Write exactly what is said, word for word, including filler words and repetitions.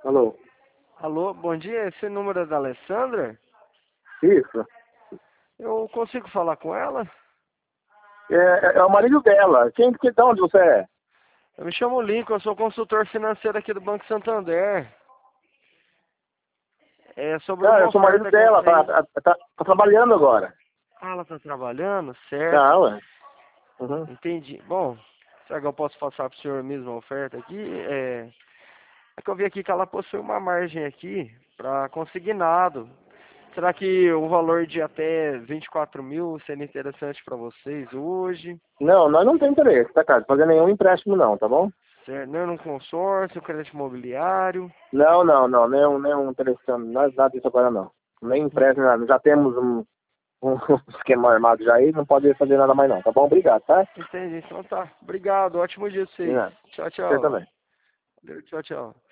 Alô? Alô, bom dia, esse número é da Alessandra? Isso. Eu consigo falar com ela? É, é é o marido dela. Quem, que, de onde você é? Eu me chamo Lincoln, eu sou consultor financeiro aqui do Banco Santander. É sobre Não, uma eu sou o marido oferta que eu dela. Tá, tenho. tá, tá, tá trabalhando agora. Ah, ela tá trabalhando? Certo. Tá, ué. Uhum. Entendi. Bom, será que eu posso passar pro senhor mesmo a oferta aqui? É, é que eu vi aqui que ela possui uma margem aqui para consignado. Será que o valor de até vinte e quatro mil seria interessante para vocês hoje? Não, nós não temos interesse, tá, cara? Fazer nenhum empréstimo não, tá bom? Certo? Não é num consórcio, crédito imobiliário? Não, não, não. Nenhum, nenhum interesse. Nós nada disso agora não. Nem empréstimo, nada. Já temos um, um esquema armado já aí, não pode fazer nada mais não, tá bom? Obrigado, tá? Entendi, então tá. Obrigado, ótimo dia pra De vocês. nada. Tchau, Você tchau. também. Valeu, tchau, tchau.